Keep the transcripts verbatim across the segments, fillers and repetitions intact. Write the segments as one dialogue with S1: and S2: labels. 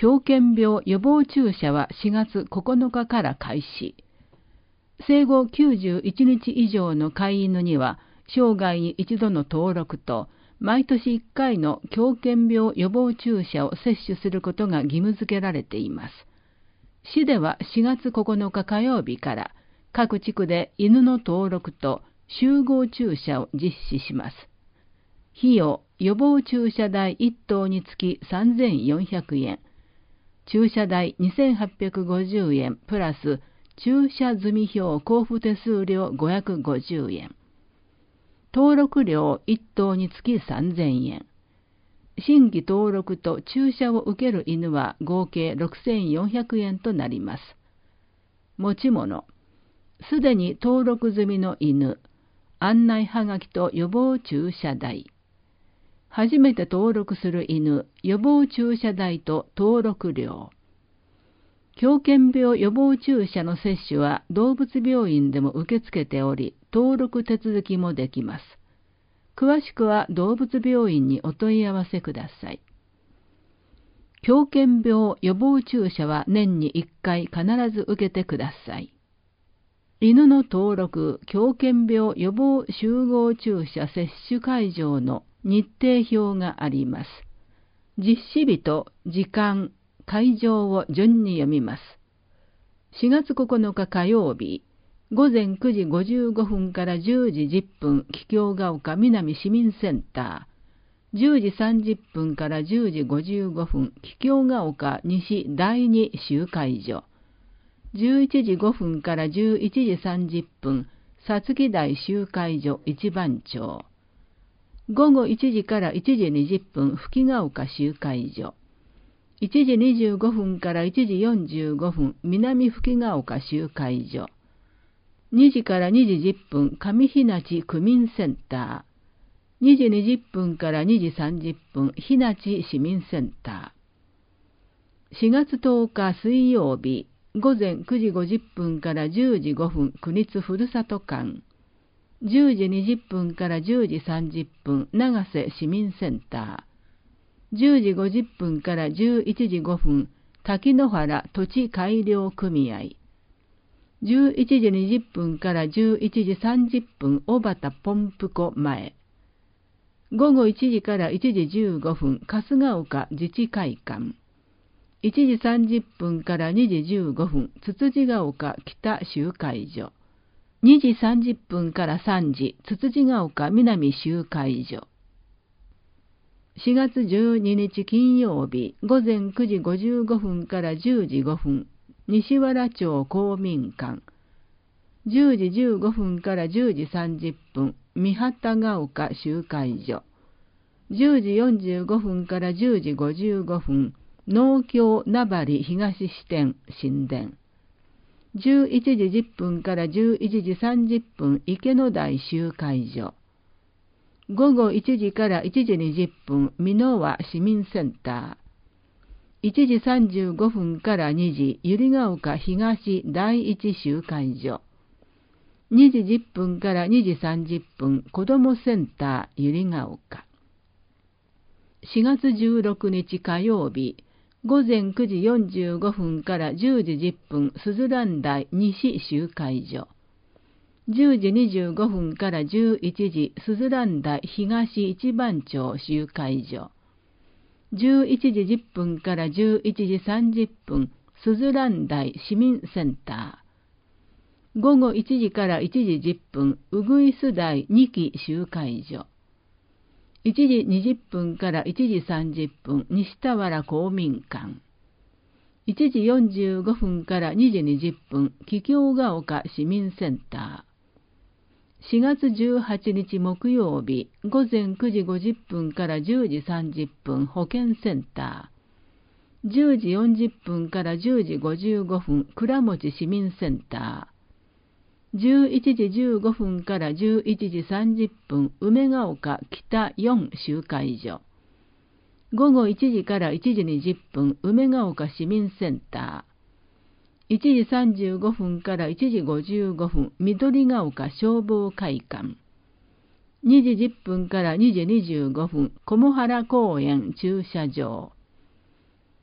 S1: 狂犬病予防注射はしがつここのかから開始。生後きゅうじゅういちにち以上の飼い犬には、生涯に一度の登録と、毎年いっかいの狂犬病予防注射を接種することが義務付けられています。市ではしがつここのか火曜日から、各地区で犬の登録と集合注射を実施します。費用、予防注射代いっ頭につきさんぜんよんひゃくえん、注射代にせんはっぴゃくごじゅうえんプラス注射済票交付手数料ごひゃくごじゅうえん。登録料いっ頭につきさんぜんえん。新規登録と注射を受ける犬は合計ろくせんよんひゃくえんとなります。持ち物。すでに登録済みの犬。案内はがきと予防注射代。初めて登録する犬、予防注射代と登録料。狂犬病予防注射の接種は動物病院でも受け付けており、登録手続きもできます。詳しくは動物病院にお問い合わせください。狂犬病予防注射は年にいっかい必ず受けてください。犬の登録、狂犬病予防集合注射接種会場の日程表があります。実施日と時間、会場を順に読みます。しがつここのか火曜日、ごぜんくじごじゅうごふんからじゅうじじゅっぷん、桔梗ヶ丘南市民センター。じゅうじさんじゅっぷんからじゅうじごじゅうごふん、桔梗ヶ丘西だいに集会所。じゅういちじごふんからじゅういちじさんじゅっぷん、さつき台集会所一番町。ごごいちじからいちじにじゅっぷん、吹ヶ丘集会所。いちじにじゅうごふんからいちじよんじゅうごふん、南吹ヶ丘集会所。にじからにじじゅっぷん、上日立区民センター。にじにじゅっぷんからにじさんじゅっぷん、日立市民センター。しがつとおか水曜日、ごぜんくじごじゅっぷんからじゅうじごふん、国津ふるさと館。じゅうじにじゅっぷんからじゅうじさんじゅっぷん、長瀬市民センター。じゅうじごじゅっぷんからじゅういちじごふん、滝野原土地改良組合。じゅういちじにじゅっぷんからじゅういちじさんじゅっぷん、小畑ポンプ庫前。ごごいちじからいちじじゅうごふん、春日丘自治会館。いちじさんじゅっぷんからにじじゅうごふん、つつじが丘北集会所。にじさんじゅっぷんからさんじ、つつじが丘南集会所。しがつじゅうににち金曜日、ごぜんくじごじゅうごふんからじゅうじごふん、西原町公民館。じゅうじじゅうごふんからじゅうじさんじゅっぷん、三畑が丘集会所。じゅうじよんじゅうごふんからじゅうじごじゅうごふん、農協名張東支店神殿。じゅういちじじゅっぷんからじゅういちじさんじゅっぷん、池野台集会所。ごごいちじからいちじにじゅっぷん、美濃和市民センター。いちじさんじゅうごふんからにじ、百合ヶ丘東第一集会所。にじじゅっぷんからにじさんじゅっぷん、子どもセンター百合ヶ丘。しがつじゅうろくにち火曜日、ごぜんくじよんじゅうごふんからじゅうじじゅっぷん、すずらん台西集会所。じゅうじにじゅうごふんからじゅういちじ、すずらん台東一番町集会所。じゅういちじじゅっぷんからじゅういちじさんじゅっぷん、すずらん台市民センター。ごごいちじからいちじじゅっぷん、うぐいす台にき集会所。いちじにじゅっぷんからいちじさんじゅっぷん、西田原公民館。いちじよんじゅうごふんからにじにじゅっぷん、桔梗ヶ丘市民センター。しがつじゅうはちにち木曜日、ごぜんくじごじゅっぷんからじゅうじさんじゅっぷん、保健センター。じゅうじよんじゅっぷんからじゅうじごじゅうごふん、倉持市民センター。じゅういちじじゅうごふんからじゅういちじさんじゅっぷん、梅ヶ丘北よん集会所。ごごいちじからいちじにじゅっぷん、梅ヶ丘市民センター。いちじさんじゅうごふんからいちじごじゅうごふん、緑ヶ丘消防会館。にじじゅっぷんからにじにじゅうごふん、小茂原公園駐車場。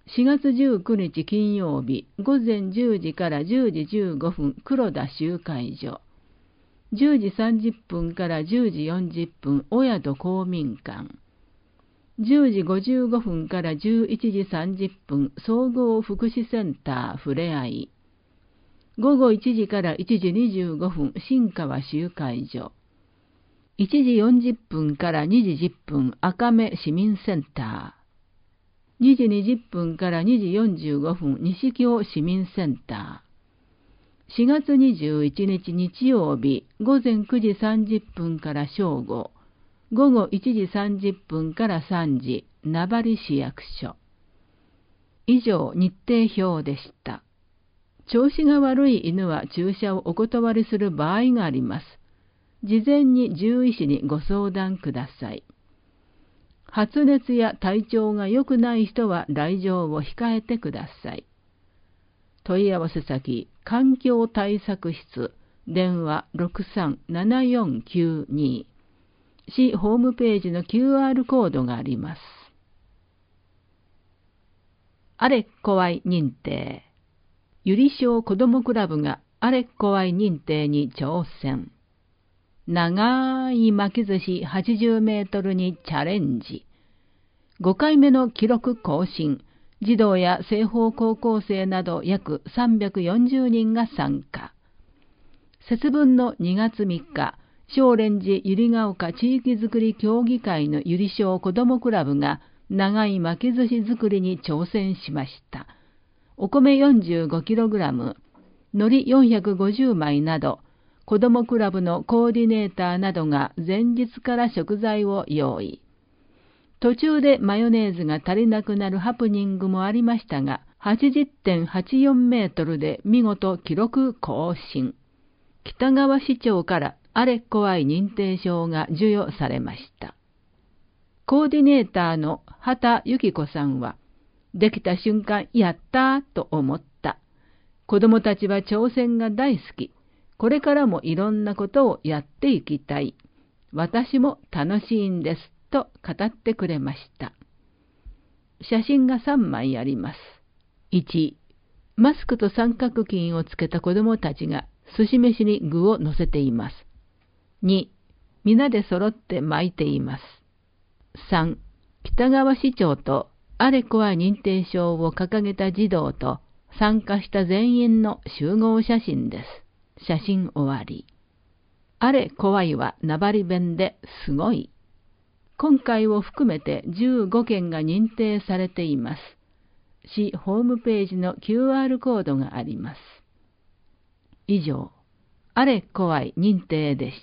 S1: しがつじゅうくにち金曜日、ごぜんじゅうじからじゅうじじゅうごふん、黒田集会所。じゅうじさんじゅっぷんからじゅうじよんじゅっぷん、お宿公民館。じゅうじごじゅうごふんからじゅういちじさんじゅっぷん、総合福祉センターふれあい。ごごいちじからいちじにじゅうごふん、新川集会所。いちじよんじゅっぷんからにじじゅっぷん、赤目市民センター。にじにじゅっぷんからにじよんじゅうごふん、西京市民センター。しがつにじゅういちにち日曜日、ごぜんくじさんじゅっぷんから正午、ごごいちじさんじゅっぷんからさんじ、名張市役所。以上、日程表でした。調子が悪い犬は注射をお断りする場合があります。事前に獣医師にご相談ください。発熱や体調が良くない人は来場を控えてください。問い合わせ先、環境対策室、電話 ろくさんななよんきゅうに。市ホームページの キューアール コードがあります。あれこわい認定。ゆりしょう子どもクラブがあれこわい認定に挑戦。長い巻き寿司はちじゅうメートルにチャレンジ。ごかいめの記録更新。児童や青豊高校生など約さんびゃくよんじゅうにんが参加。節分のにがつみっか、少蓮寺百合ヶ丘地域づくり協議会のゆりしょう子どもクラブが長い巻き寿司作りに挑戦しました。お米 よんじゅうごキログラム、海苔よんひゃくごじゅうまいなど、子どもクラブのコーディネーターなどが前日から食材を用意。途中でマヨネーズが足りなくなるハプニングもありましたが、はちじゅってんはちよんメートルで見事記録更新。北川市長からあれこわい認定証が授与されました。コーディネーターの畑由子さんは、できた瞬間、やったーと思った。子供たちは挑戦が大好き。これからもいろんなことをやっていきたい。私も楽しいんです。と語ってくれました。写真がさんまいあります。いち、マスクと三角巾をつけた子供たちが寿司飯に具を乗せています。に、皆で揃って巻いています。さん、北川市長とあれこわい認定証を掲げた児童と参加した全員の集合写真です。写真終わり。あれこわいは名張弁ですごい。今回を含めてじゅうごけんが認定されています。市ホームページの キューアール コードがあります。以上、あれこわい認定でした。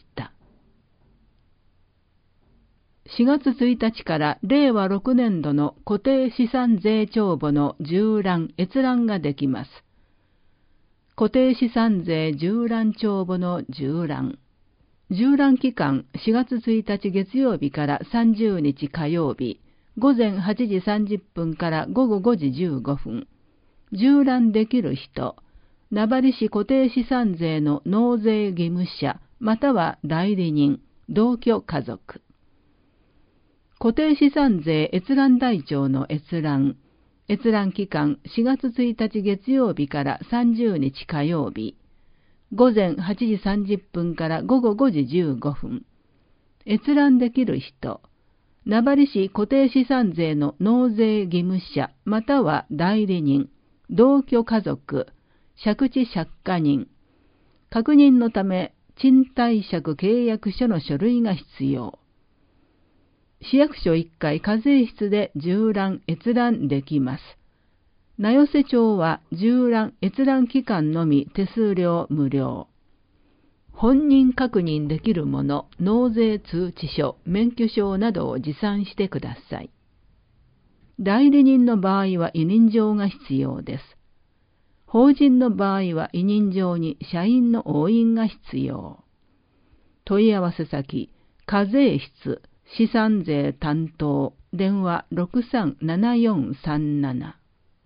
S1: しがつついたちかられいわろくねんどの固定資産税帳簿の縦覧・閲覧ができます。固定資産税縦覧帳簿の縦覧。縦覧期間しがつついたち月曜日からさんじゅうにち火曜日、ごぜんはちじさんじゅっぷんからごごごじじゅうごふん。縦覧できる人、名張市固定資産税の納税義務者または代理人、同居家族。固定資産税閲覧台帳の閲覧。閲覧期間しがつついたち月曜日からさんじゅうにち火曜日。ごぜんはちじさんじゅっぷんからごごごじじゅうごふん。閲覧できる人、名張市固定資産税の納税義務者または代理人、同居家族、借地借家人。確認のため、賃貸借契約書の書類が必要。市役所いっかい課税室で縦覧・閲覧できます。名寄町は縦覧・閲覧期間のみ手数料無料。本人確認できるもの、納税通知書、免許証などを持参してください。代理人の場合は委任状が必要です。法人の場合は委任状に社員の押印が必要。問い合わせ先、課税室、資産税担当、電話 ろくさんななよんさんなな。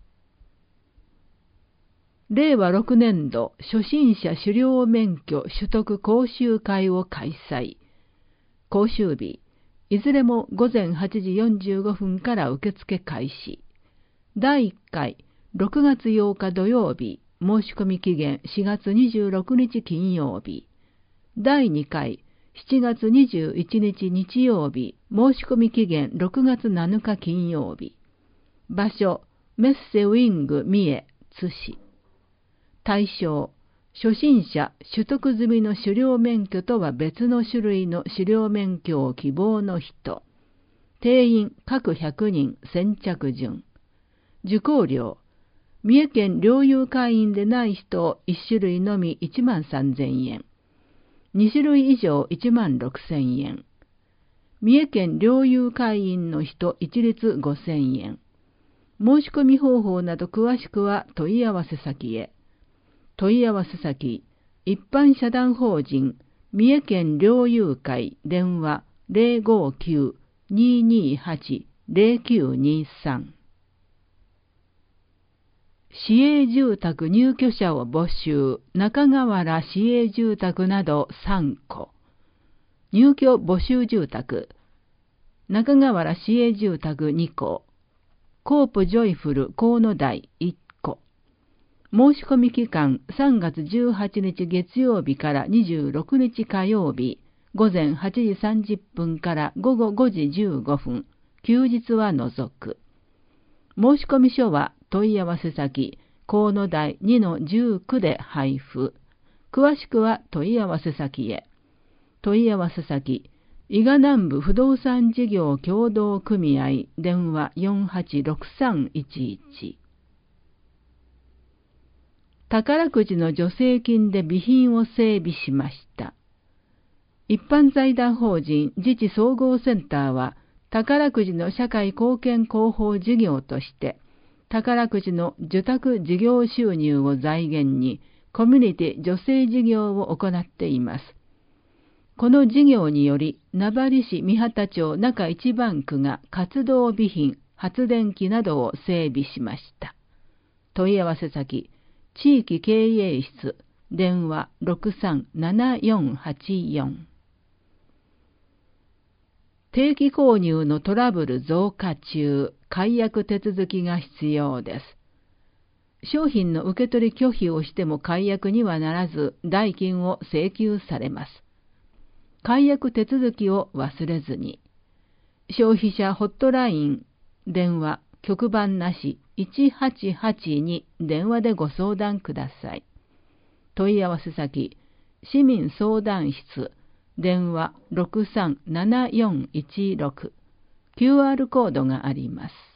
S1: れいわろくねんど初心者狩猟免許取得講習会を開催。講習日、いずれもごぜんはちじよんじゅうごふんから受付開始。 だいいっかい、ろくがつようか土曜日、申し込み期限しがつにじゅうろくにち金曜日。だいにかい、しちがつにじゅういちにち日曜日、申し込み期限ろくがつなのか金曜日。場所、メッセウィング三重、津市。対象、初心者取得済みの狩猟免許とは別の種類の狩猟免許を希望の人。定員各ひゃくにん先着順。受講料、三重県猟友会員でない人いち種類のみいちまんさんぜんえん。に種類以上いちまんろくせんえん。三重県猟友会員の人一律ごせんえん。申し込み方法など詳しくは問い合わせ先へ。問い合わせ先、一般社団法人三重県猟友会電話 ゼロごきゅう にーにーはち ゼロきゅうにーさん。市営住宅入居者を募集、中川原市営住宅などさんこ。入居募集住宅、中川原市営住宅にこ。コープジョイフル河野台いっこ。申し込み期間さんがつじゅうはちにち月曜日からにじゅうろくにち火曜日、ごぜんはちじさんじゅっぷんからごごごじじゅうごふん、休日は除く。申し込み書は問い合わせ先、河野台 にのじゅうきゅう で配布。詳しくは問い合わせ先へ。問い合わせ先、伊賀南部不動産事業協同組合電話 よんはちろくさんいちいち。宝くじの助成金で備品を整備しました。一般財団法人自治総合センターは宝くじの社会貢献広報事業として宝くじの受託事業収入を財源にコミュニティ助成事業を行っています。この事業により、名張市三畑町中一番区が活動備品、発電機などを整備しました。問い合わせ先、地域経営室、電話 ろくさんななよんはちよん。定期購入のトラブル増加中、解約手続きが必要です。商品の受け取り拒否をしても解約にはならず、代金を請求されます。解約手続きを忘れずに。消費者ホットライン、電話、局番なしいちはちはちに電話でご相談ください。問い合わせ先、市民相談室、電話ろくさんななよんいちろく。キューアール コードがあります。